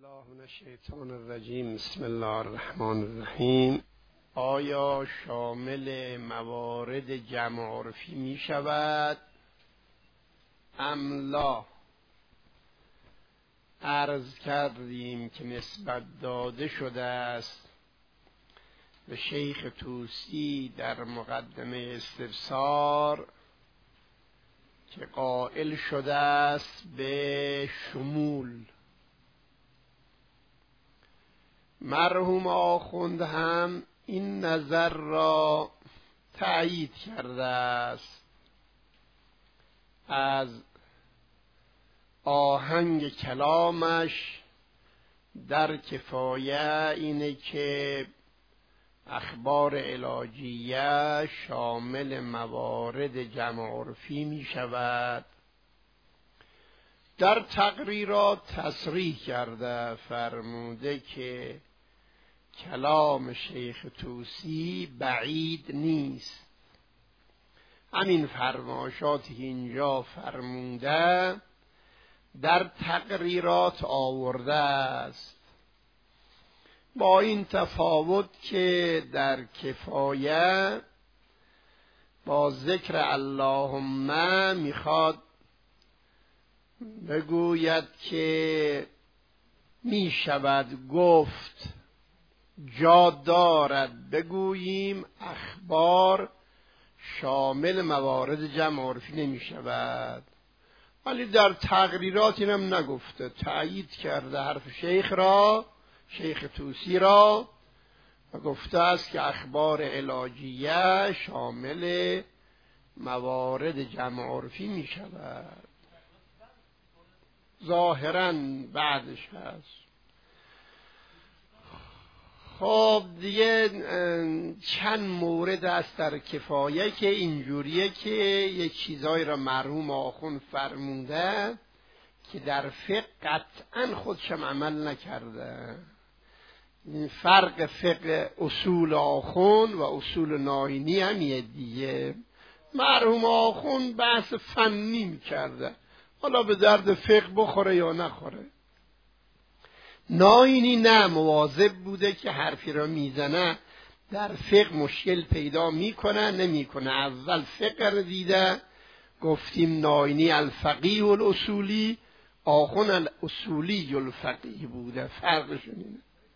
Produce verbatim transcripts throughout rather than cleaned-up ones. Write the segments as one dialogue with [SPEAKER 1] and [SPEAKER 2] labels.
[SPEAKER 1] الله من الشیطان الرجیم. بسم الله الرحمن الرحیم. آیا شامل موارد جمع عرفی می شود ام لا؟ عرض کردیم که نسبت داده شده است به شیخ طوسی در مقدمه استفسار که قائل شده است به شمول. مرحوم آخوند هم این نظر را تأیید کرده است. از آهنگ کلامش در کفایه اینه که اخبار علاجیه شامل موارد جمع عرفی می شود. در تقریرات تصریح کرده فرموده که کلام شیخ طوسی بعید نیست. همین فرمایشاتی که اینجا فرموده در تقریرات آورده است، با این تفاوت که در کفایه با ذکر اللهم میخواد بگوید که می شود گفت، جا دارد بگوییم اخبار شامل موارد جمع عرفی نمی شود. ولی در تقریرات اینم نگفته، تأیید کرده حرف شیخ را، شیخ طوسی را، و گفته است که اخبار علاجیه شامل موارد جمع عرفی می شود. ظاهراً بعدش هست. خب دیگه چند مورد است در کفایه که اینجوریه که یک چیزایی را مرحوم آخوند فرموده که در فقه قطعاً خودشم عمل نکرده. فرق فقه اصول آخوند و اصول ناینی همیه دیگه. مرحوم آخوند بحث فنی میکرده، حالا به درد فقه بخوره یا نخوره. ناینی نه، مواظب بوده که حرفی را میزنه در فقه مشکل پیدا میکنه نمیکنه. اول فقه را دیده، گفتیم ناینی الفقیه الاصولی، آخوند الاصولی الفقیه بوده. فرقشون اینه.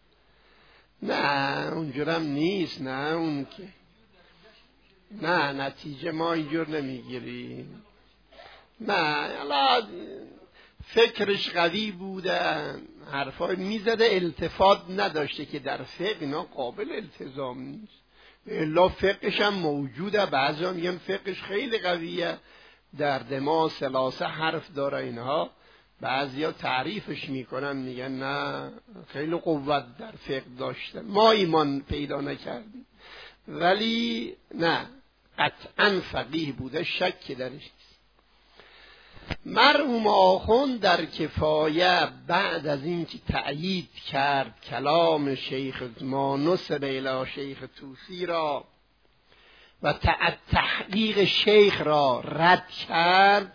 [SPEAKER 1] نه اونجورم نیست، نه اون که نه نتیجه ما اینجور نمیگیریم. نه الا فکرش قوی بوده، حرفای میزده، التفات نداشته که در فقه اینا قابل التزام نیست. الا فقهش هم موجوده. بعضی هم میگن فقهش خیلی قویه، در دماغ سلاسه حرف داره اینها. بعضی ها تعریفش میکنن میگن نه خیلی قوت در فقه داشته، ما ایمان پیدا نکردیم. ولی نه، قطعا فقیه بوده، شک درش نیست. مرحوم آخوند در کفایه بعد از این که تأیید کرد کلام شیخ ما نسب الی شیخ طوسی را و تحقیق شیخ را رد کرد،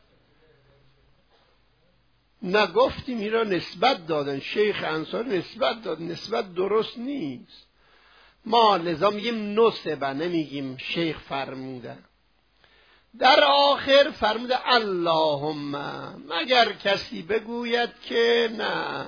[SPEAKER 1] نگفتیم این را نسبت دادن، شیخ انصاری نسبت داد، نسبت درست نیست. ما لذا میگیم نسبه، نمیگیم شیخ فرموده. در آخر فرموده اللهم، مگر کسی بگوید که نه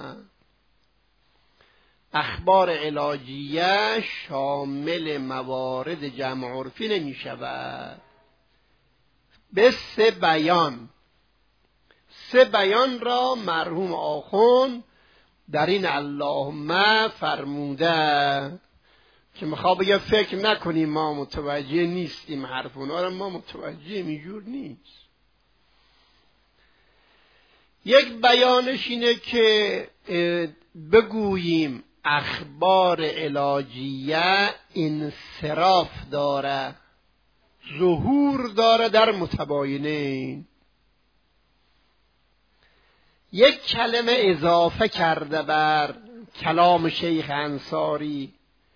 [SPEAKER 1] اخبار علاجیه شامل موارد جمع عرفی نمی شود. به سه بیان، سه بیان را مرحوم آخوند در این اللهم فرموده که میخواد بگه فکر نکنیم ما متوجه نیستیم، حرف اونا را ما متوجه اینجور نیست. یک بیانش اینه که بگوییم اخبار علاجیه انصراف داره، ظهور داره در متباینین. یک کلمه اضافه کرده بر کلام شیخ انصاری،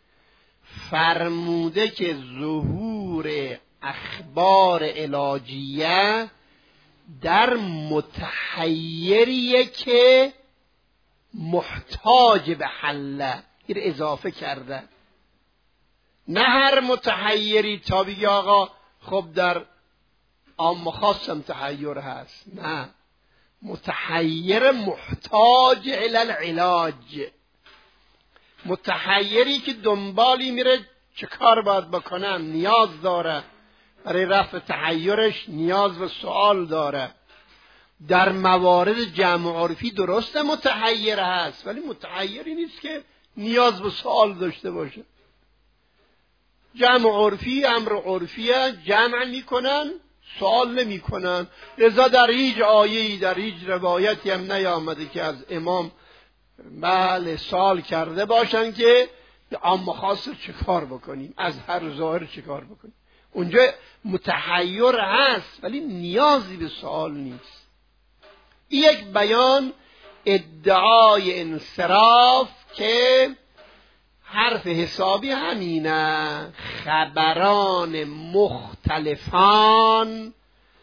[SPEAKER 1] فرموده که ظهور اخبار علاجیه در متحیریه که محتاج به حل، این اضافه کرده. نه هر متحیری تا بگی آقا خب در عام خاصم تحیر هست، نه، متحیر محتاج الی العلاج، متحیری که دنبالی میره چه کار باید بکنم، نیاز داره برای رفع تحیرش، نیاز به سوال داره. در موارد جمع عرفی درسته متحیر هست، ولی متحیری نیست که نیاز به سوال داشته باشه. جمع عرفی امر عرفیه، جمع میکنن سوال نمی کنن. لذا در هیچ آیه‌ای در هیچ روایتی هم نیامده که از امام بله سوال کرده باشن که عام خاص چه کار بکنیم، از هر ظاهر چه کار بکنیم. اونجا متحیر هست ولی نیازی به سوال نیست. این یک بیان ادعای انصراف که حرف حسابی همینه، خبران مختلفان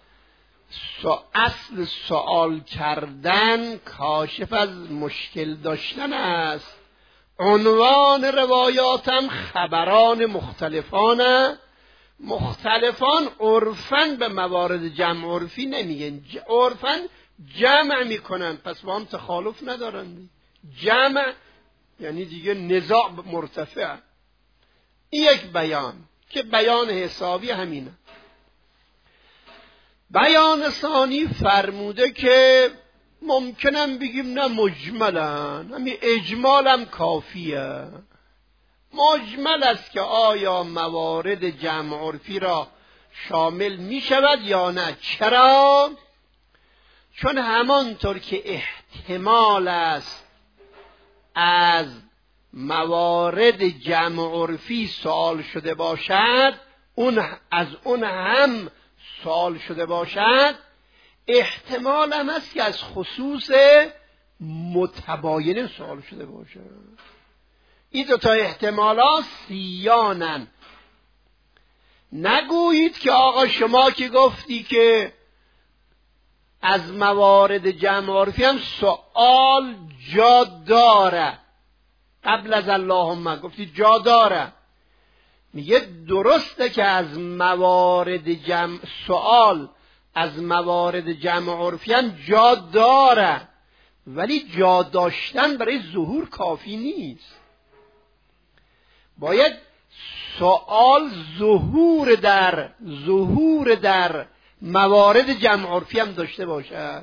[SPEAKER 1] اصل سوال کردن کاشف از مشکل داشتن است. عنوان روایاتم خبران مختلفانه. مختلفان عرفاً به موارد جمع عرفی نمیگن، عرفاً جمع میکنن، پس با هم تخالف ندارن. جمع یعنی دیگه نزاع مرتفع. این یک بیان که بیان حسابی همینه. بیان ثانی فرموده که ممکنم بگیم نه مجملن، همین اجمالم کافیه. مجمل است که آیا موارد جمع عرفی را شامل می شود یا نه. چرا؟ چون همانطور که احتمال است از موارد جمع عرفی سوال شده باشد، اون از اون هم سوال شده باشد، احتمال هم است که از خصوص متباین سوال شده باشد. این دو تا احتمالات سیانن. نگویید که آقا شما که گفتی که از موارد جمع عرفی هم سوال جا داره، قبل از اللهم گفتی جا داره. میگه درسته که از موارد جمع سوال از موارد جمع عرفی هم جا داره، ولی جا داشتن برای ظهور کافی نیست. باید سوال ظهور در ظهور در موارد جمع عرفی هم داشته باشد.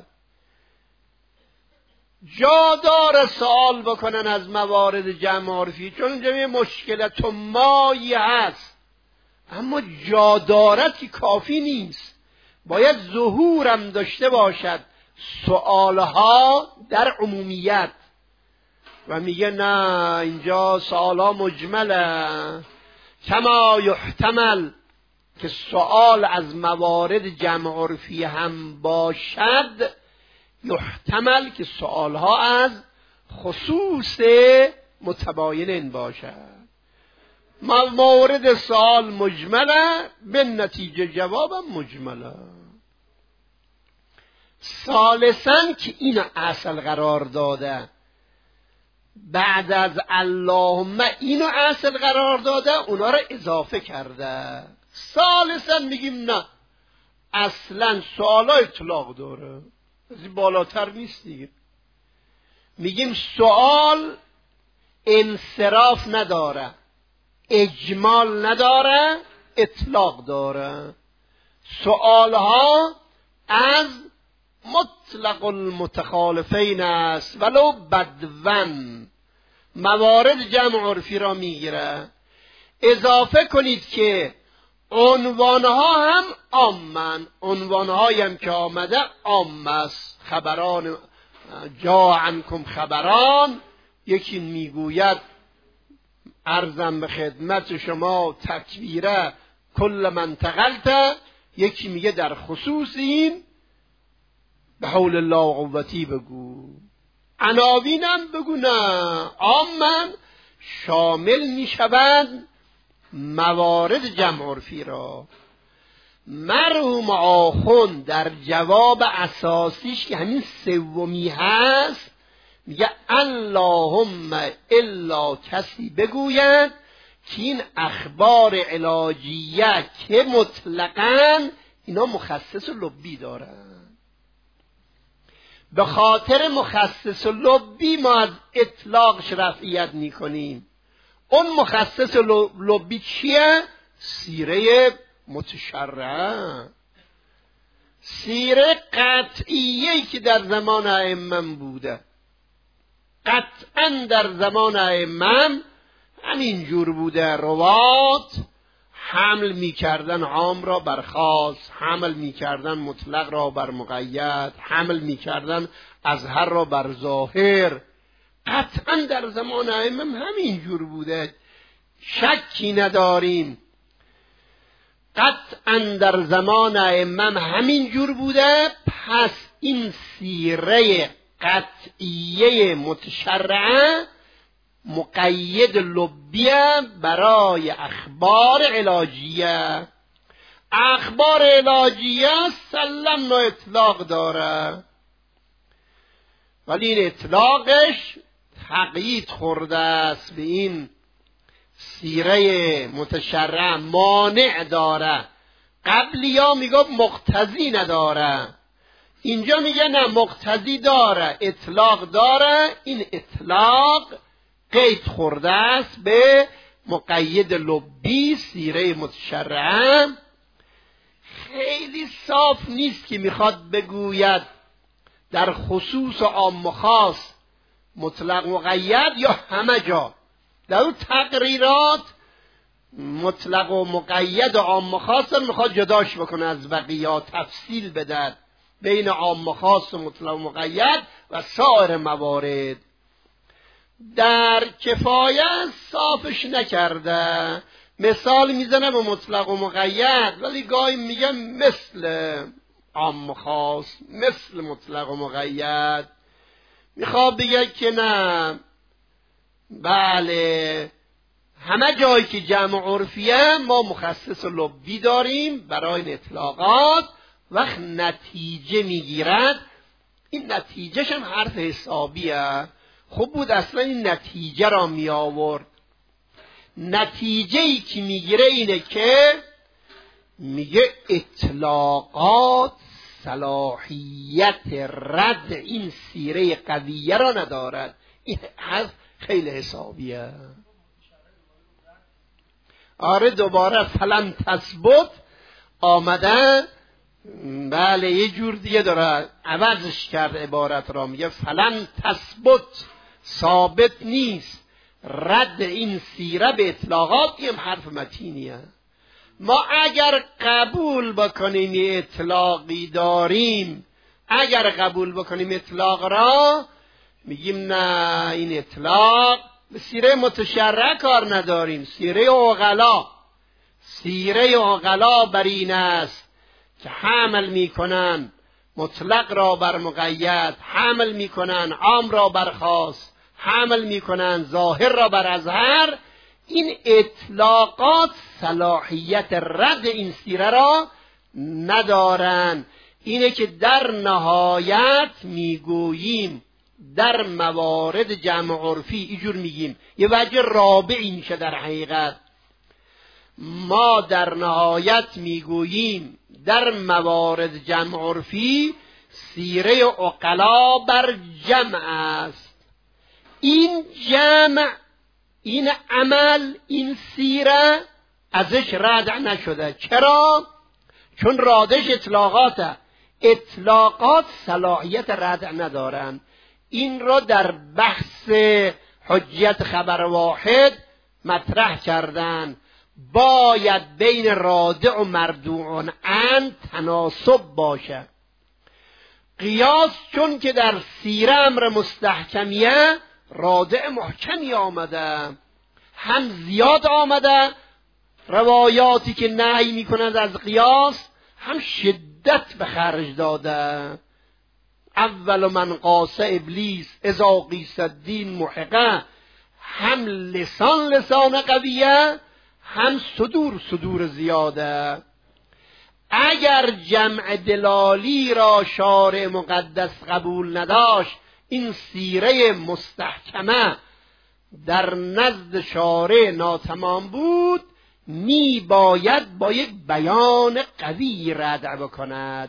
[SPEAKER 1] جا داره سوال بکنن از موارد جمع عرفی، چون جمعی مشکلت و مایی هست، اما جا دارد که کافی نیست، باید ظهورم داشته باشد سوالها در عمومیت. و میگه نه، اینجا سوالها مجمله، کما یحتمل که سوال از موارد جمع عرفی هم باشد، یحتمل که سوالها از خصوص متباین باشد. موارد سوال مجمله، به نتیجه جوابم مجمله. ثالثاً که اینو اصل قرار داده، بعد از اللهم اینو اصل قرار داده، اونا رو اضافه کرده. ثالثاً میگیم نه، اصلا سوالا اطلاق داره، از این بالاتر نیست دیگه. میگیم سوال انصراف نداره، اجمال نداره، اطلاق داره. سوالها از مطلق المتخالفین است ولو بدون، موارد جمع عرفی را میگیره. اضافه کنید که عنوانها هم عامن، عنوانهایی هم که آمده عام است. خبران جا عنکم خبران، یکی میگوید عرضم به خدمت شما تکبیره کل من تقلت، یکی میگه در خصوص این به حول الله و قوتی بگو. عناوینم بگو نه، عامن شامل میشوند موارد جمع عرفی را. مرحوم آخوند در جواب اساسیش که همین سومی هست میگه اللهم الا کسی بگوید که این اخبار علاجیه که مطلقاً اینا مخصص لبی دارن. به خاطر مخصص لبی ما از اطلاقش رفعیت میکنیم. اون مخصص لبی چیه؟ سیره متشرعه، سیره قطعیه‌ای که در زمان ائمه بوده. قطعاً در زمان ائمه همین جور بوده. روات حمل می‌کردن عام را بر خاص، حمل می‌کردن مطلق را بر مقید، حمل می‌کردن اظهر را بر ظاهر. قطعاً در زمان ائمه همین جور بوده، شکی نداریم. قطعاً در زمان ائمه همین جور بوده. پس این سیره قطعیه متشرعه مقید لبیه برای اخبار علاجیه. اخبار علاجیه سلم و اطلاق داره، ولی این اطلاقش تقیید خورده است به این سیره متشرع، مانع داره. قبلی ها میگفت مقتضی نداره، اینجا میگه نه مقتضی داره، اطلاق داره. این اطلاق قید خورده است به مقید لبی سیره متشرعه. خیلی صاف نیست که میخواد بگوید در خصوص و عام و خاص مطلق مقید یا همه جا. در اون تقریرات مطلق و مقید و عام و خاص میخواد جداش بکنه از بقیه، تفصیل بده بین عام و خاص و مطلق و مقید و سایر موارد. در کفایه صافش نکرده، مثال میزنه به مطلق و مقید، ولی گاهی میگه مثل عام و خاص، مثل مطلق و مقید. میخواد بگه که نه، بله همه جایی که جمع عرفیه ما مخصص لبی داریم برای این اطلاقات. وقت نتیجه میگیرد، این نتیجهش هم حرف حسابیه. خوب بود اصلا این نتیجه را می آورد. نتیجه ای که میگیره اینه که میگه اطلاقات صلاحیت رد این سیره قویه را ندارد. این حرف خیلی حسابیه. آره دوباره فلن تثبت آمده، بله یه جور دیگه داره عوضش کرد عبارت را، میگه فلن تثبت ثابت نیست رد این سیره به اطلاقات. این حرف متینیه. ما اگر قبول بکنیم اطلاقی داریم، اگر قبول بکنیم اطلاق را، میگیم نه این اطلاق به سیره متشرع کار نداریم. سیره عقلا، سیره عقلا بر این است که حمل میکنن مطلق را بر مقید، حمل میکنن عام را بر خاص، حمل میکنن ظاهر را بر اظهر. این اطلاقات صلاحیت رد این سیره را ندارن. اینه که در نهایت میگوییم در موارد جمع عرفی اینجور میگیم. یه وجه رابعی میشه در حقیقت. ما در نهایت میگوییم در موارد جمع عرفی سیره عقلا بر جمع است. این جمع، این عمل، این سیره ازش رد نشده. چرا؟ چون رادش اطلاقاته. اطلاقات صلاحیت رد ندارن. این را در بحث حجیت خبر واحد مطرح کردن. باید بین رادع و مردوع عن تناسب باشه. قیاس چون که در سیره امر مستحکمیه، رادع محکمی آمده، هم زیاد آمده روایاتی که نهی میکنند از قیاس، هم شدت به خرج داده. اول من قاس ابلیس اذا قیس الدین محقه، هم لسان لسان قویه، هم صدور صدور زیاده. اگر جمع دلالی را شارع مقدس قبول نداشت، این سیره مستحکمه در نزد شارع ناتمام بود، می باید با یک بیان قوی ردع بکند.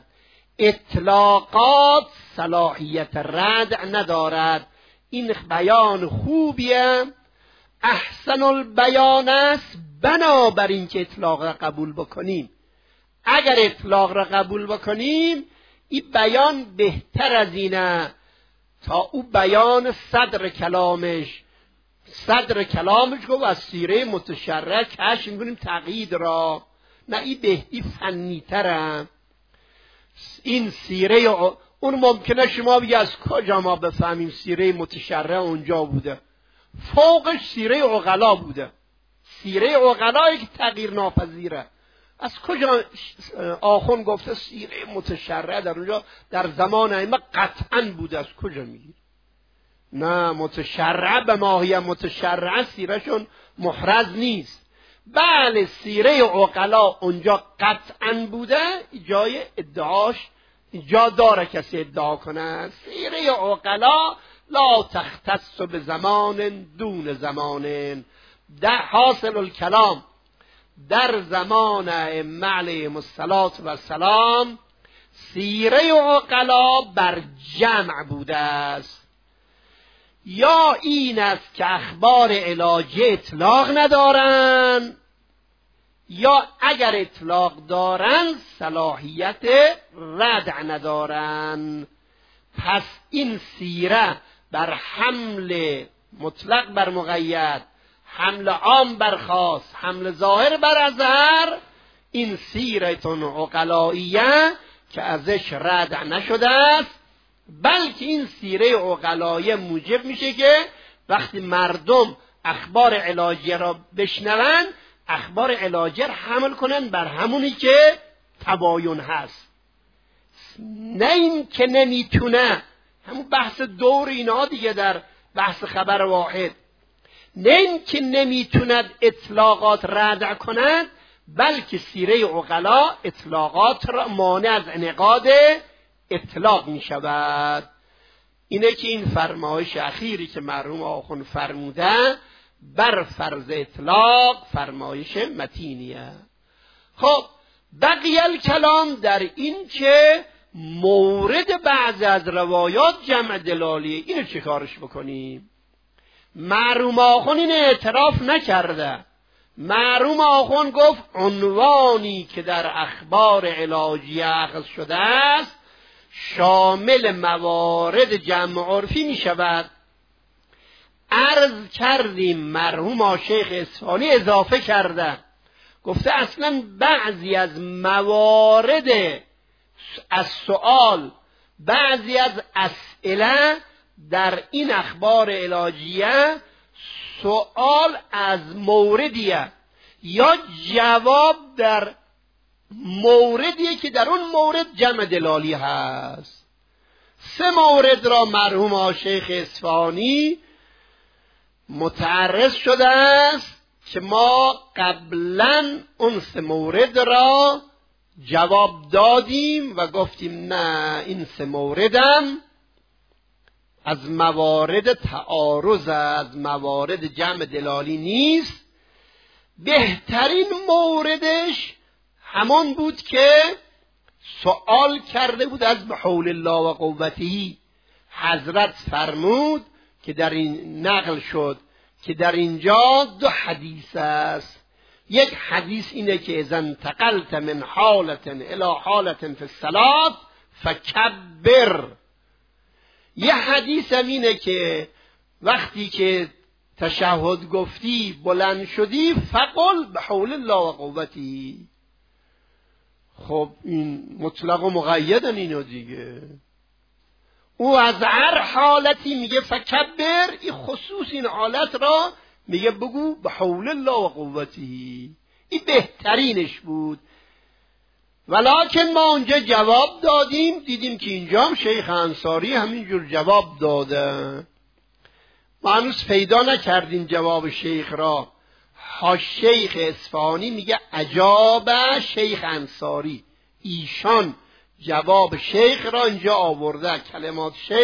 [SPEAKER 1] اطلاقات صلاحیت ردع ندارد. این بیان خوبیه، احسن البیان است، بنابراین که اطلاق را قبول بکنیم. اگر اطلاق را قبول بکنیم این بیان بهتر از اینه تا او بیان صدر کلامش. صدر کلامش گفت از سیره متشرع کشف می‌کنیم تقیید را، نه این بهتی فنی تره. این سیره اون ممکنه شما بگی از کجا ما بفهمیم سیره متشرع اونجا بوده؟ فوقش سیره عقلا بوده، سیره عقلایی که تغییر ناپذیره. از کجا آخون گفته سیره متشرع در اونجا در زمان ائمه قطعا بوده؟ از کجا میگیر؟ نه، متشرع به ماهی متشرع سیرهشون محرز نیست. بله سیره عقلا اونجا قطعا بوده، جای ادعاش جا داره کسی ادعا کنه. سیره عقلا لا تختص به زمان دون زمان. در حاصل الکلام در زمان ائمه علیهم السلام سیره عقلا بر جمع بوده است. یا این است که اخبار علاجی اطلاق ندارن، یا اگر اطلاق دارن صلاحیت ردع ندارن. پس این سیره بر حمل مطلق بر مقید، حمل عام بر خاص، حمل ظاهر بر اظهر، این سیرتون عقلائیه که ازش ردع نشده است، بلکه این سیره عقلائیه موجب میشه که وقتی مردم اخبار علاجیه را بشنون اخبار علاجیه را حمل کنن بر همونی که تباین هست. نه این که نمیتونه، همون بحث دور اینا دیگه در بحث خبر واحد، نه این که نمیتوند اطلاقات ردع کند، بلکه سیره عقلا اطلاقات را مانع از انعقاد اطلاق می شود. اینه که این فرمایش اخیری که مرحوم آخوند فرموده بر فرض اطلاق فرمایش متینیه. خب بقیه الکلام در این که مورد بعض از روایات جمع دلالیه، اینو چه کارش بکنیم؟ مرحوم آخوند این اعتراف نکرده. مرحوم آخوند گفت عنوانی که در اخبار علاجیه اخذ شده است شامل موارد جمع عرفی می شود. عرض کردیم مرحوم شیخ اصفهانی اضافه کرده، گفته اصلا بعضی از موارد از سؤال، بعضی از اسئله در این اخبار علاجیه سؤال از موردیه یا جواب در موردیه که در اون مورد جمع دلالی هست. سه مورد را مرحوم شیخ اصفهانی متعرض شده است که ما قبلا اون سه مورد را جواب دادیم و گفتیم نه، این سه موردم از موارد تعارض، از موارد جمع دلالی نیست. بهترین موردش همون بود که سوال کرده بود از بحول الله و قوته. حضرت فرمود که در این نقل شد که در اینجا دو حدیث است. یک حدیث اینه که اذا انتقلت من حالت الى حالت فی الصلاة فکبر. یه حدیث هم اینه که وقتی که تشهد گفتی بلند شدی فقل بحول الله و قوته. خب این مطلق و مقیدن اینو دیگه. او از هر حالتی میگه فکبر، این خصوص این حالت را میگه بگو بحول الله و قوته. این بهترینش بود. ولکن ما اونجا جواب دادیم، دیدیم که اینجا هم شیخ انصاری همینجور جواب داده. ما هنوز پیدا نکردیم جواب شیخ را. ها شیخ اصفهانی میگه عجاب شیخ انصاری، ایشان جواب شیخ را اینجا آورده، کلمات شیخ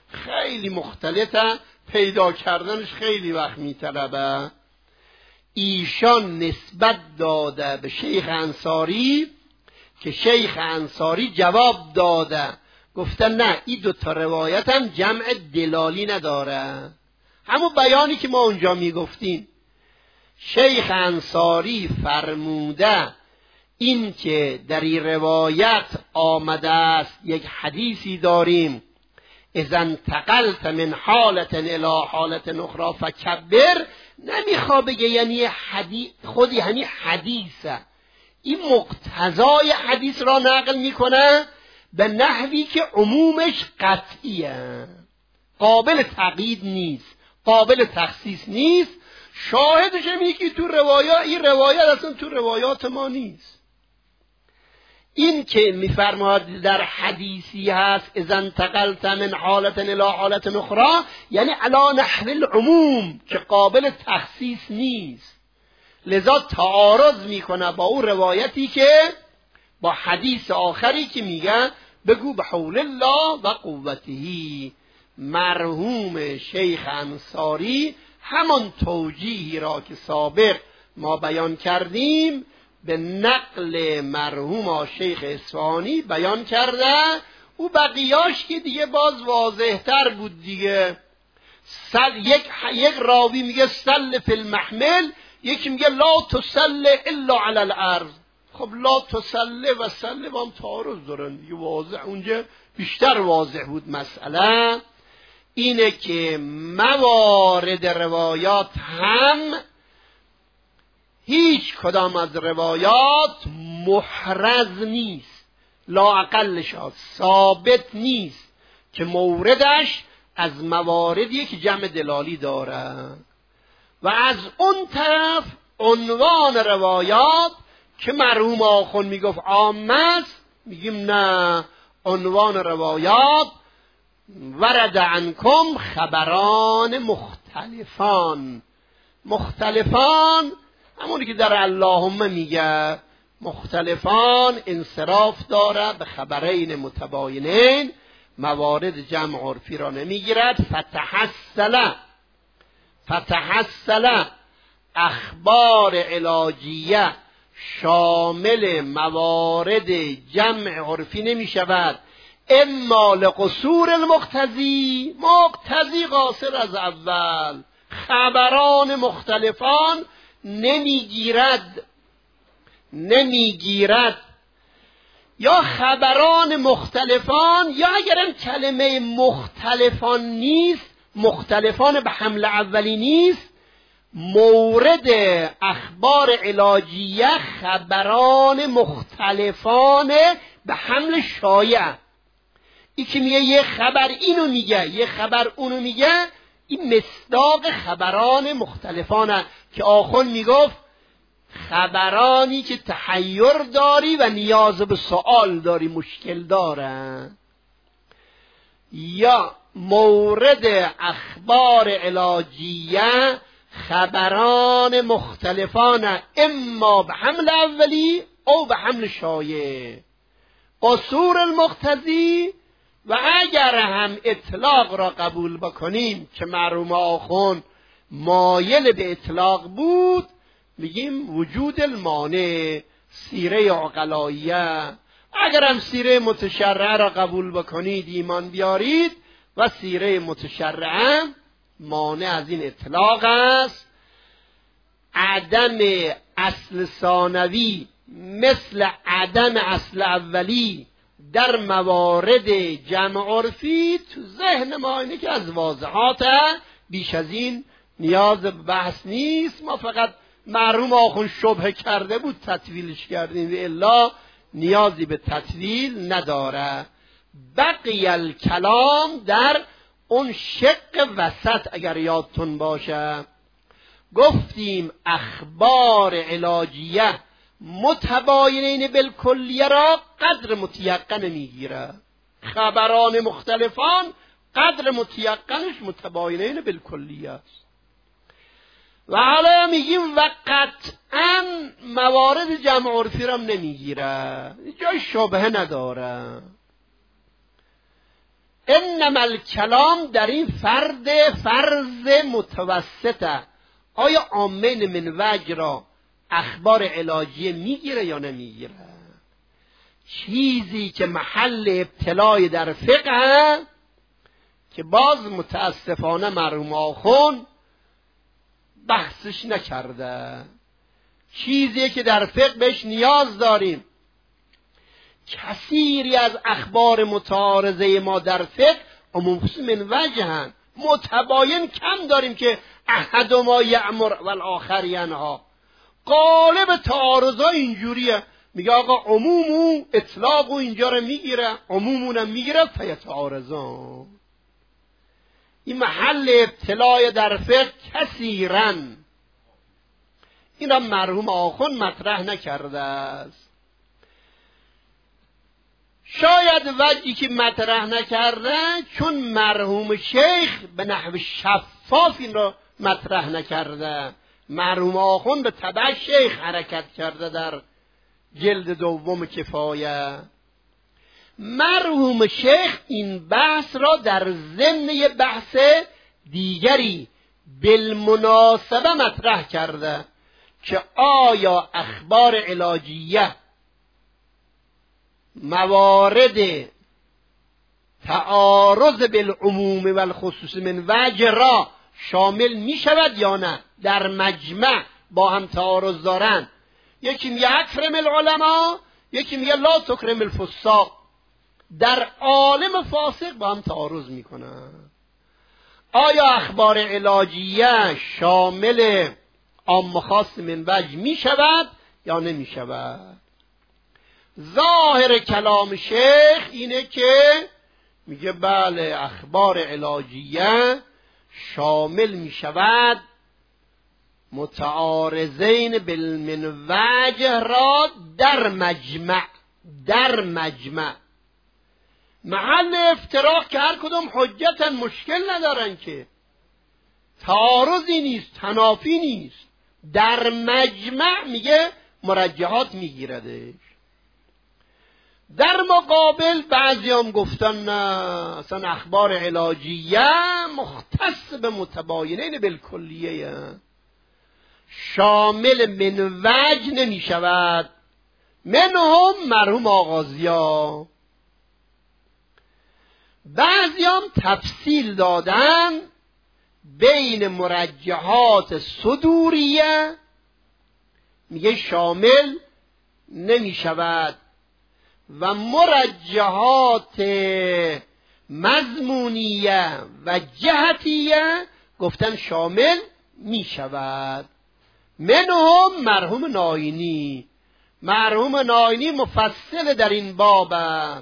[SPEAKER 1] خیلی مختلطه، پیدا کردنش خیلی وقت میطلبه. ایشان نسبت داده به شیخ انصاری که شیخ انصاری جواب داده، گفتن نه این دوتا روایت هم جمع دلالی نداره. همون بیانی که ما اونجا میگفتیم، شیخ انصاری فرموده این که در این روایت آمده است یک حدیثی داریم اذا انتقلت من حالت الى حالت اخرى فکبر، نمیخواد بگه یعنی حدیث خودی یعنی حدیثه، این مقتضای حدیث را نقل میکنه به نحوی که عمومش قطعیه، قابل تقیید نیست، قابل تخصیص نیست. شاهدش اینه که تو روایات، این روایت اصلا تو روایات ما نیست. این که میفرماد در حدیثی هست اذا انتقلت من حالت الى حالت اخرى، یعنی علی نحو العموم که قابل تخصیص نیست، لذا تعارض میکنه با اون روایتی که با حدیث آخری که میگه بگو به حول الله و قوته. مرحوم شیخ انصاری همان توجیهی را که سابق ما بیان کردیم به نقل مرحوم شیخ اصفهانی بیان کرده. او بقیاش که دیگه باز واضح‌تر بود دیگه. سل یک یک راوی میگه سل فی المحمل، یکی میگه لا تسل الا علی الارض. خب لا تسل و سل با هم تعارض دارن دیگه، واضح اونجا بیشتر واضح بود. مسئله اینه که موارد روایات هم هیچ کدام از روایات محرز نیست، لااقلش ثابت نیست که موردش از مواردی که جمع دلالی داره. و از اون طرف عنوان روایات که مرحوم آخوند میگفت عامه است، میگیم نه، عنوان روایات ورد عنکم خبران مختلفان. مختلفان همونی که در اللهم میگه، مختلفان انصراف داره به خبرین متباینین، موارد جمع عرفی را نمیگیرد. فتحصل فتحصل اخبار علاجیه شامل موارد جمع عرفی نمی شود، اما لقصور المقتضی، مقتضی قاصر از اول، خبران مختلفان نمیگیرد نمیگیرد یا خبران مختلفان، یا اگرم کلمه مختلفان نیست، مختلفان به حمل اولی نیست، مورد اخبار علاجیه خبران مختلفان به حمل شایع. این که میگه یه خبر اینو میگه یه خبر اونو میگه، این مصداق خبران مختلفانه که آخوند میگفت خبرانی که تحیر داری و نیاز به سوال داری، مشکل داره. یا مورد اخبار علاجیه خبران مختلفان اما به حمل اولی او به حمل شایع. قصور المقتضی، و اگر هم اطلاق را قبول بکنیم که مرحوم آخوند مایل به اطلاق بود، میگیم وجود المانع، سیره عقلاییه. اگر هم سیره متشرعه را قبول بکنید ایمان بیارید، و سیره متشرعه مانع از این اطلاق است. عدم اصل ثانوی مثل عدم اصل اولی در موارد جمع عرفی تو ذهن ما اینه که از واضحات، بیش از این نیاز به بحث نیست. ما فقط مرحوم آخوند شبهه کرده بود تطویلش کردیم، و الا نیازی به تطویل نداره. بقی الکلام در اون شق وسط اگر یادتون باشه گفتیم اخبار علاجیه متباینین بالکلیه را قدر متیقن میگیره، خبران مختلفان قدر متیقنش متباینین بالکلیه است. و حالا میگیم و قطعا موارد جمع عرفی را نمیگیره، جای شبهه نداره. انما الکلام در این فرد فرض متوسطه. آیا عامین من وجه را اخبار علاجیه میگیره یا نمیگیره؟ چیزی که محل ابتلای در فقه که باز متاسفانه مرحوم آخوند بحثش نکرده، چیزی که در فقه بهش نیاز داریم. کثیری از اخبار متعارضه ما در فقه عموم خصوص من وجهن، متباین کم داریم که احد ما یأمر والآخر ینها. غالب تعارضا اینجوریه، میگه آقا عمومو اطلاقو اینجا رو میگیره، عمومونم میگیره، فیتعارضان. این محل ابتلای در فقه کثیرن. این را مرحوم آخوند مطرح نکرده است. شاید وجهی که مطرح نکرده چون مرحوم شیخ به نحو شفاف این را مطرح نکرده. مرحوم آخوند به تبع شیخ حرکت کرده در جلد دوم کفایه. مرحوم شیخ این بحث را در ضمن بحث دیگری بالمناسبه مطرح کرده که آیا اخبار علاجیه موارد تعارض بالعموم و الخصوص من وجه را شامل می شود یا نه؟ در مجمع با هم تعارض دارن، یکی میگه اکرم العلماء، یکی میگه لا تکرم الفساق، در عالم فاسق با هم تعارض میکنن. آیا اخبار علاجیه شامل عام خاص من وجه می شود یا نمی شود؟ ظاهر کلام شیخ اینه که میگه بله اخبار علاجیه شامل می شود متعارضین بالمن وجه را در مجمع. در مجمع محل افتراق که هر کدوم حجتا مشکل ندارن، که تعارضی نیست، تنافی نیست. در مجمع میگه مرجحات میگیردش. در مقابل بعضی هم گفتن نه اصلا اخبار علاجیه مختص به متباینین بالکلیه، شامل من وجه نمی شود. منهم مرحوم آغازیا. بعضی هم تفصیل دادن بین مرجحات صدوریه میگه شامل نمی شود و مرجحات مضمونیه و جهتیه گفتن شامل می شود. منهم مرحوم ناینی. مرحوم ناینی مفصل در این باب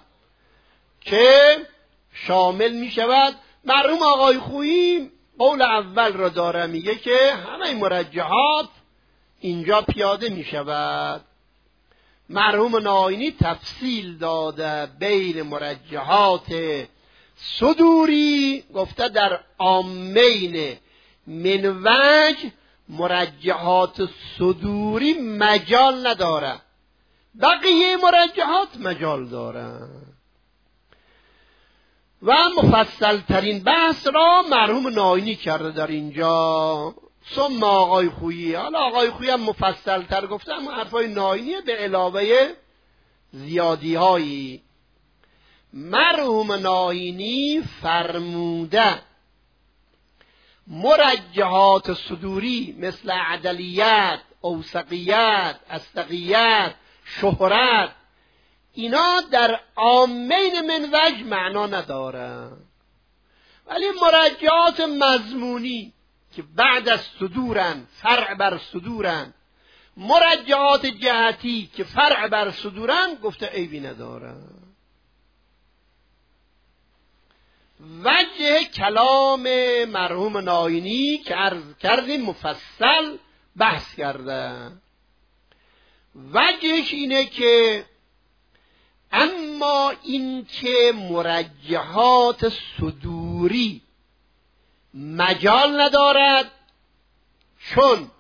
[SPEAKER 1] که شامل می شود. مرحوم آقای خویی قول اول را داره، میگه که همه مرجحات اینجا پیاده می شود. مرحوم ناینی تفصیل داده بین مرجحات صدوری، گفته در عامین من وجه مرجحات صدوری مجال نداره، بقیه مرجحات مجال داره. و مفصل ترین بحث را مرحوم ناینی کرده در اینجا. ثم آقای خویی، حالا آقای خویی هم مفصل تر گفته، اما حرفای ناینی به علاوه زیادی هایی. مرحوم ناینی فرموده مرجحات صدوری مثل عدلیت، اوثقیت، اصدقیت، شهرت، اینا در عامین من وجه معنا نداره، ولی مرجحات مضمونی که بعد از صدورن، فرع بر صدورن، مرجحات جهتی که فرع بر صدورن، گفته عیبی نداره. وجه کلام مرحوم ناینی که عرض کردیم مفصل بحث کرده. وجهش اینه که اما این که مرجحات صدوری مجال ندارد، چون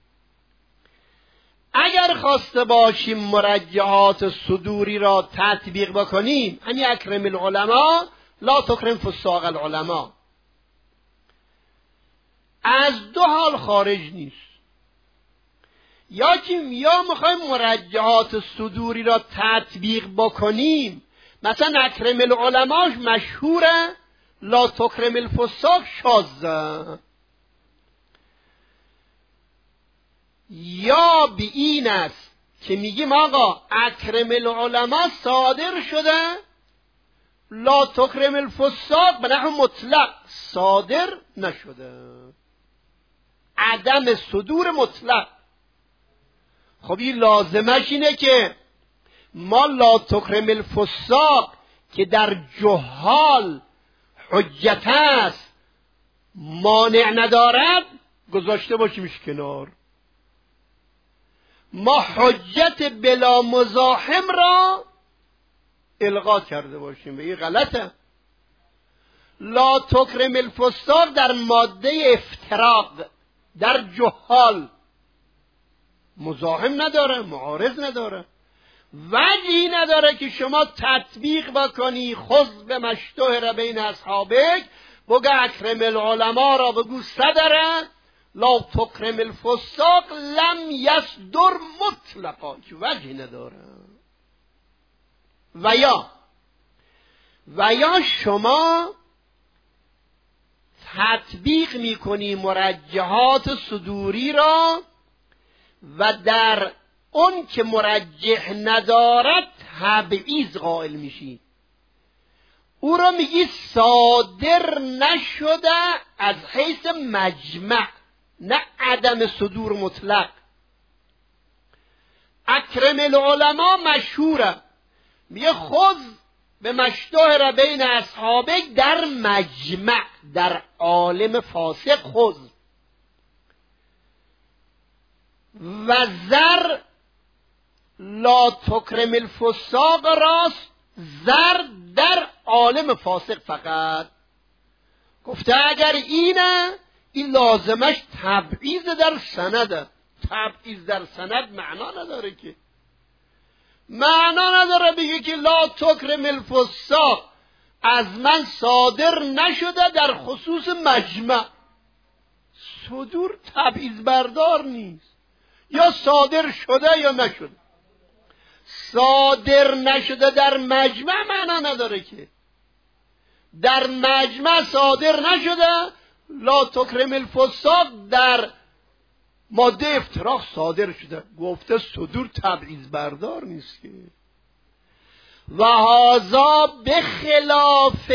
[SPEAKER 1] اگر خواسته باشیم مرجحات صدوری را تطبیق بکنیم، همین اکرم العلماء لا تکرم فساق العلماء از دو حال خارج نیست. یا که یا میخوایم مرجحات صدوری را تطبیق بکنیم، مثلا اکرم العلماء مشهوره، لا تکرم الفساق شاذه. یا به این است که میگیم آقا اکرم العلماء صادر شده، لا تکرم الفساق به نحو مطلق صادر نشده، عدم صدور مطلق. خب این لازمش اینه که ما لا تکرم الفساق که در جهال حجت است مانع ندارد گذاشته باشیمش کنار، ما حجت بلا مزاحم را الغا کرده باشیم. این غلطه. لا تکرم الفساق در ماده افتراق در جهال مزاحم نداره، معارض نداره، وجهی نداره که شما تطبیق بکنی خذ به مشتهر بین اصحابک، بگو اکرم العلماء را بگو صدره، لا تکرم الفساق لم یصدر مطلقا، که وجهی نداره. و یا و یا شما تطبیق میکنی مرجحات صدوری را و در اون که مرجح ندارد تبعیض قائل میشی، او را میگی صادر نشده از حیث مجمع، نه عدم صدور مطلق. اکرم العلماء مشهوره، میگه خذ به مشتهر بین اصحابک در مجمع، در عالم فاسق خذ. و زر لا تکرم الفساق راست، زر در عالم فاسق فقط. گفته اگر اینه این لازمش تبعیض در سنده. تبعیض در سند معنا نداره، که معنا نداره بگه که لا تکرم الفساق از من صادر نشده در خصوص مجمع. صدور تبعیض بردار نیست، یا صادر شده یا نشده. صادر نشده در مجمع معنا نداره، که در مجمع صادر نشده. لا تکرم الفساق در ماده افتراق صادر شده، گفته صدور تبعیض بردار نیست. که و هذا به خلاف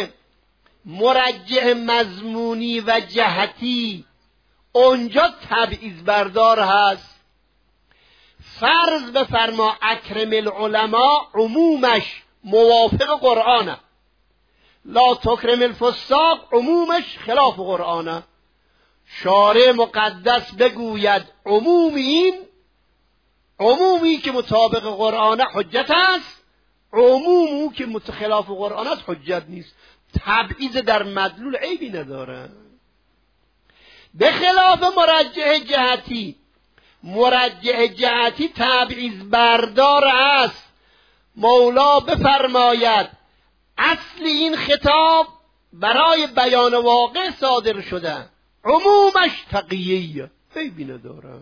[SPEAKER 1] مرجح مضمونی و جهتی، اونجا تبعیض بردار هست. فرض بفرما اکرم العلماء عمومش موافق قرآنه، لا تکرم الفساق عمومش خلاف قرآنه. شارع مقدس بگوید عموم این، عمومی که مطابق قرآن حجت است، عموم او که متخلاف قرآن است حجت نیست. تبعیض در مدلول عیبی نداره. به خلاف مرجح جهتی، مرجح جهتی تبعیض بردار است. مولا بفرماید اصل این خطاب برای بیان واقع صادر شده، عمومش تقییه، عیبی نداره.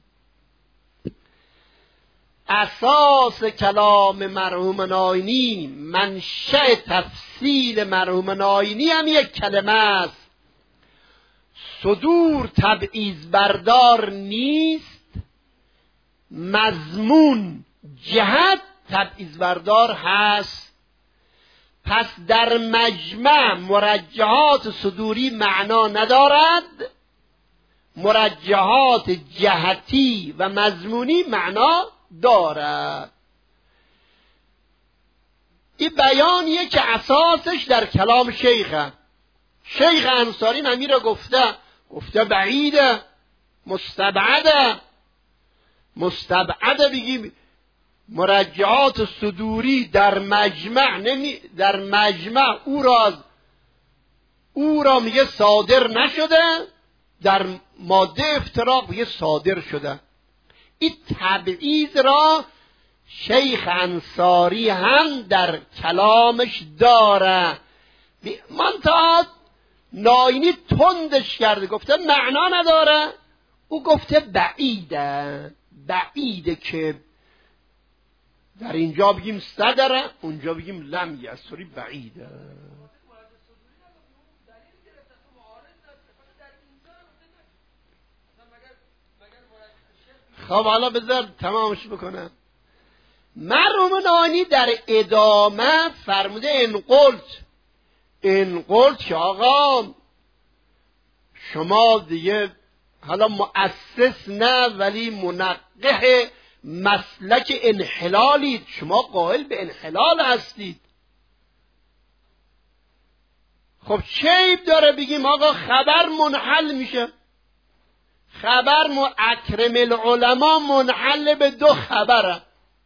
[SPEAKER 1] اساس کلام مرحوم ناینی، منشأ تفصیل مرحوم ناینی هم یک کلمه است. صدور تبعیض بردار نیست، مضمون جهت تبعیض بردار هست. پس در مجمع مرجحات صدوری معنا ندارد، مرجحات جهتی و مضمونی معنا دارد. این بیانیه که اساسش در کلام شیخه. شیخ انصاری نمی را گفته گفته بعیده، مستبعده. مستبعده بگیم مرجعات صدوری در مجمع نمی در مجمع او را او را میگه صادر نشده، در ماده افتراق میگه صادر شده. این تبعیض را شیخ انصاری هم در کلامش داره. منتها ناینی تندش کرده، گفته معنا نداره. او گفته بعیده، بعیده که در اینجا بگیم صدره، اونجا بگیم لم یسری، بعیده. خب حالا بذار تمامش بکنم. مرحوم ناینی در ادامه فرموده ان قلت، ان قلت که آقا شما دیگه حالا مؤسس نه ولی منقح مسلک انحلالید، شما قائل به انحلال هستید. خب چه عیب داره بگیم آقا خبر منحل میشه؟ خبر اکرم العلماء منحل به دو خبره.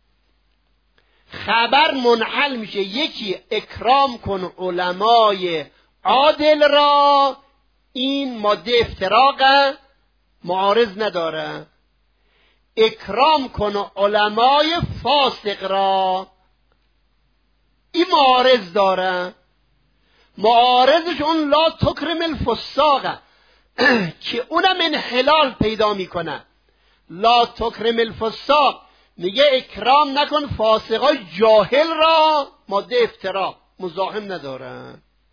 [SPEAKER 1] خبر منحل میشه، یکی اکرام کن علمای عادل را، این ماده افتراق معارض نداره. اکرام کن علمای فاسق را، این معارض داره. معارضش اون لا تکرم الفساق که اونم انحلال پیدا میکنه. لا تکرم الفساق میگه اکرام نکن فاسقای جاهل را، ماده افتراق مزاحم نداره.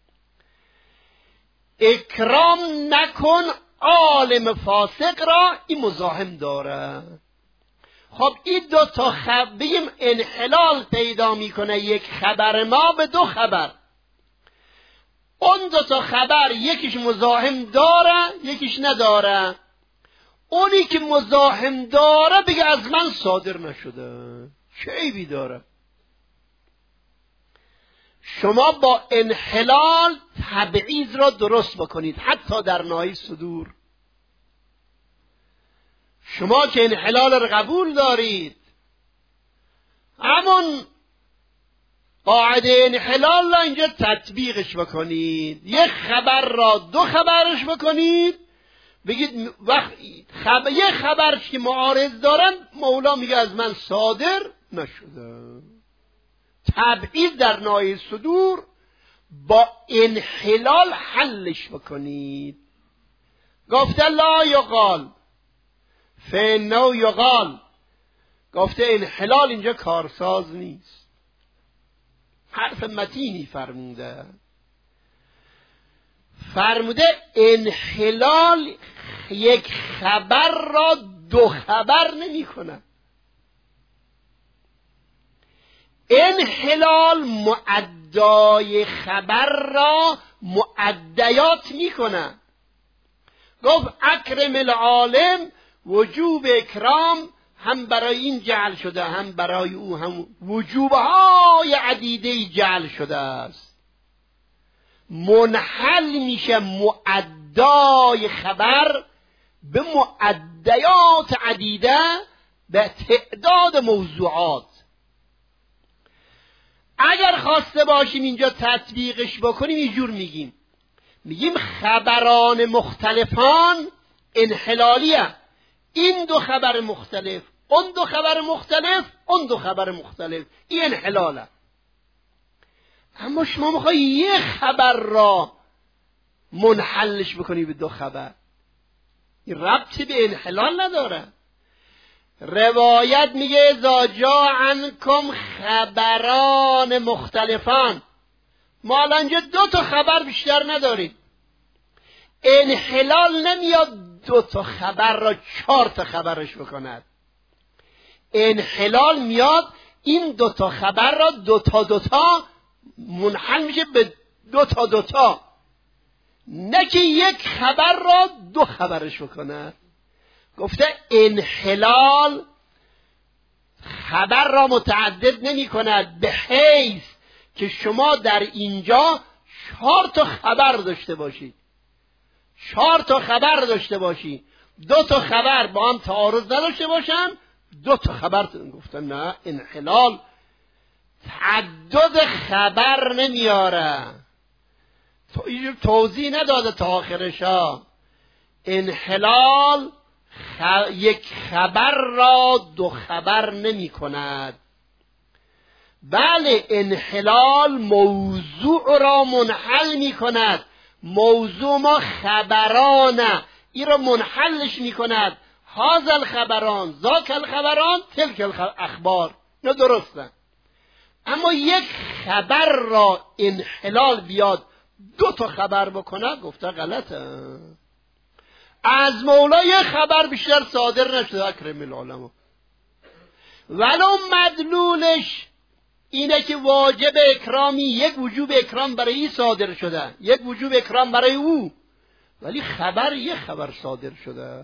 [SPEAKER 1] اکرام نکن عالم فاسق را، این مزاحم داره. خب این دو تا خبریم انحلال پیدا میکنه یک خبر ما به دو خبر. اون دو تا خبر یکیش مزاحم داره یکیش نداره. اونی که مزاحم داره بگه از من صادر نشده، چه عیبی داره؟ شما با انحلال تبعیض را درست بکنید، حتی در ناحیه صدور. شما که انحلال را قبول دارید، همون قاعده انحلال را اینجا تطبیقش بکنید. یک خبر را دو خبرش بکنید، بگید وقت خبر یک خبر که معارض دارن مولا میگه از من صادر نشده. تبعیض در ناحیه صدور با انحلال حلش بکنید. گفته لا یقال فانه یقال، گفته انحلال اینجا کارساز نیست. حرف متینی فرموده، فرموده انحلال یک خبر را دو خبر نمی کنه. انحلال معدای خبر را معدیات می کنه. گفت اکرم العالم، وجوب اکرام هم برای این جعل شده، هم برای او هم وجوبهای عدیده جعل شده است. منحل میشه معدای خبر به معدیات عدیده به تعداد موضوعات. اگر خواسته باشیم اینجا تطبیقش بکنیم اینجور میگیم، میگیم خبران مختلفان انحلالیه. این دو خبر مختلف، اون دو خبر مختلف، اون دو خبر مختلف، این انحلاله. اما شما میخوایی یک خبر را منحلش بکنی به دو خبر، این ربطی به انحلال نداره. روایت میگه اذا جاء عنکم خبران مختلفان، ما الان اینجا دو تا خبر بیشتر نداریم. انحلال نمیاد دو تا خبر را چهار تا خبرش بکند. انحلال میاد این دو تا خبر را دو تا دو تا منحل میشه به دو تا دو تا، نه که یک خبر را دو خبرش بکنه. گفته انحلال خبر را متعدد نمی کند به حیث که شما در اینجا چهار تا خبر داشته باشید، چهار تا خبر داشته باشی، دو تا خبر با هم تعارض نداشته باشن، دو تا خبر. گفتن نه، انحلال تعدد خبر نمیاره. تو اینجور توضیح نداده تا آخرشا. انحلال خ... یک خبر را دو خبر نمی کند. بله انحلال موضوع را منحل می کند. موضوع ما خبرانه، این را منحلش می کند. هذا الخبران، ذاک الخبران، تلک الاخبار. نه درسته. اما یک خبر را انحلال بیاد دو تا خبر بکنه، گفته غلطه. از مولا یک خبر بیشتر صادر نشده اکرم العلماء، ولو مدلولش اینه که واجب اکرامی، یک وجوب اکرام برای این صادر شده، یک وجوب اکرام برای او، ولی خبر یک خبر صادر شده.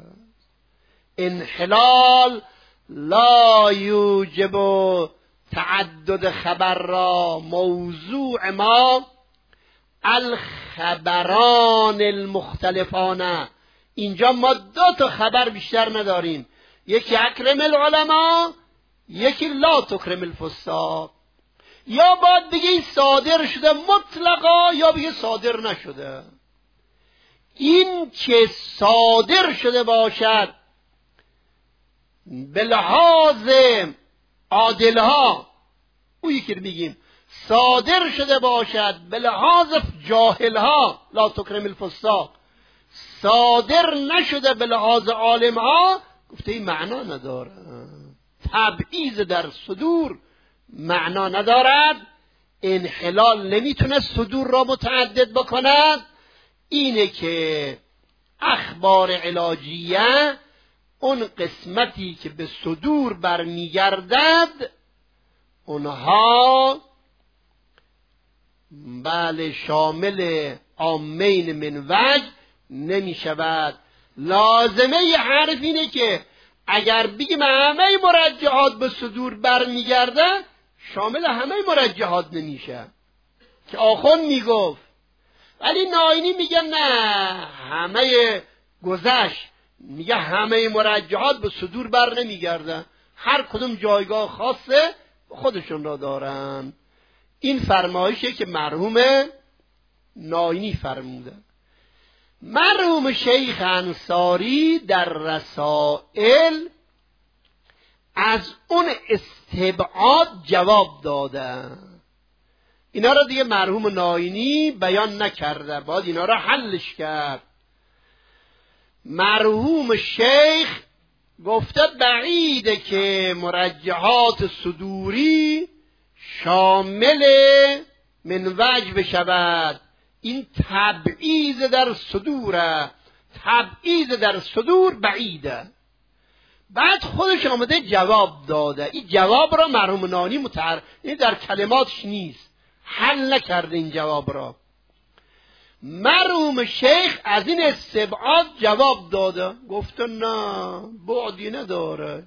[SPEAKER 1] انحلال لا یوجب تعدد خبر را. موضوع ما الخبران المختلفانه. اینجا ما دو تا خبر بیشتر نداریم، یکی اکرم العلماء، یکی لا تکرم الفساق. یا باید بگی صادر شده مطلقا، یا بگی صادر نشده. این که صادر شده باشد به لحاظ عادلها، او یکی میگیم صادر شده باشد به لحاظ جاهلها، لا تکرم الفساق، صادر نشده به لحاظ عالمها، گفته این معنا نداره. تبعیض در صدور معنا ندارد. انحلال نمیتونه صدور را متعدد بکند. اینه که اخبار علاجیه، اون قسمتی که به صدور برمیگردد، اونها بله شامل عامین من وجه نمی شود. لازمه ی حرف اینه که اگر بگیم همه مرجحات به صدور برمیگرده، شامل همه مرجحات نمیشه که آخون میگفت. ولی ناینی میگه نه، همه گذشت، میگه همه مرجحات به صدور بر نمیگرده، هر کدوم جایگاه خاصه خودشون را دارن. این فرمایشه که مرحوم ناینی فرموده. مرحوم شیخ انصاری در رسائل از اون استبعاد جواب داده. اینا را دیگه مرحوم ناینی بیان نکرده، باید اینا را حلش کرد. مرحوم شیخ گفته بعیده که مرجحات صدوری شامل من وجه بشود. این تبعیض در صدوره، تبعیض در صدور بعیده. بعد خودش آمده جواب داده. این جواب را مرحوم ناینی متعر این در کلماتش نیست، حل نکرده این جواب را. مرحوم شیخ از این استبعاد جواب داده، گفته نه، بعدی نداره.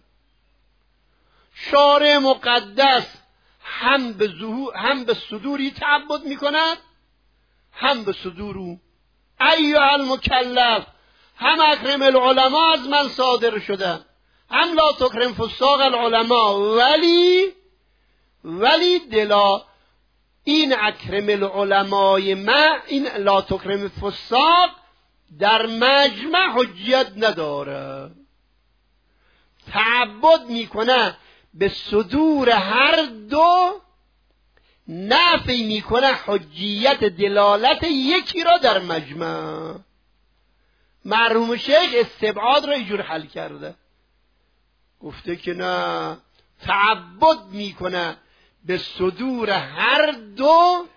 [SPEAKER 1] شارع مقدس هم به ظهور هم به صدوری تعبد میکند، هم به صدورو. ایها المکلف، هم اکرم العلماء از من صادر شده، هم لا تکرم فساق العلماء. ولی ولی دلا این اکرم العلماء ما، این لا تکرم فساق در مجمع حجیت نداره. تعبد میکنه به صدور هر دو، نفی میکنه حجیت دلالت یکی را در مجمع. مرحوم شیخ استبعاد را اینجور حل کرده، گفته که نه، تعبد میکنه به صدور هر دو،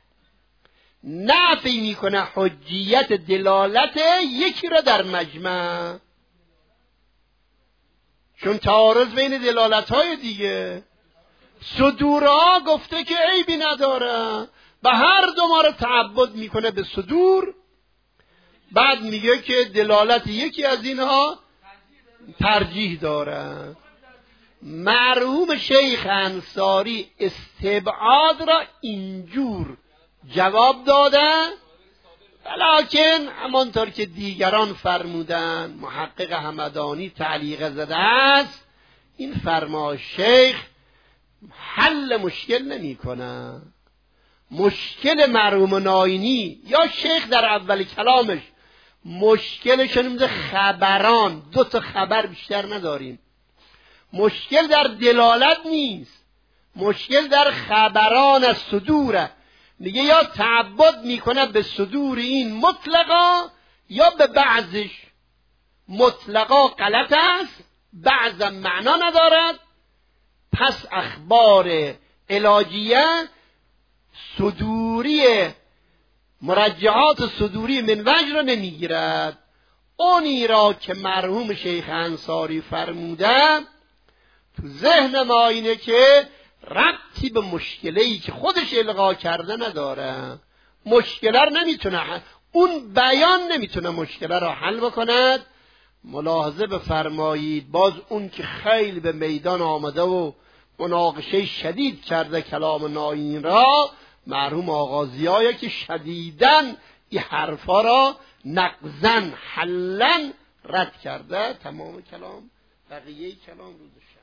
[SPEAKER 1] نفی میکنه حجیت دلالت یکی را در مجمع. چون تعارض بین دلالت های دیگه، صدورها گفته که عیبی نداره، به هر دو ما را تعبد میکنه به صدور. بعد میگه که دلالت یکی از اینها ترجیح داره. مرحوم شیخ انصاری استبعاد را اینجور جواب داده، ولیکن همانطور که دیگران فرمودن، محقق همدانی تعلیق زده است، این فرما شیخ حل مشکل نمی کنه. مشکل مرحوم ناینی یا شیخ در اول کلامش مشکلشون میده خبران، دو تا خبر بیشتر نداریم. مشکل در دلالت نیست، مشکل در خبران از صدوره. میگه یا تعبد میکنه به صدور این مطلقا یا به بعضش. مطلقا غلط است، بعضا معنا ندارد، پس اخبار علاجیه صدوری مرجعات صدوری من وجه را نمیگیرد. اونی را که مرحوم شیخ انصاری فرموده تو ذهن ما اینه که ربطی به مشکلی که خودش القا کرده نداره. مشکل را نمیتونه، اون بیان نمیتونه مشکل را حل بکند. ملاحظه بفرمایید باز اون که خیلی به میدان آمده و مناقشه شدید کرده کلام ناین را، مرحوم آغازیایه که شدیدن این حرفا را نقضن حلن رد کرده. تمام کلام بقیه کلام رو داشت.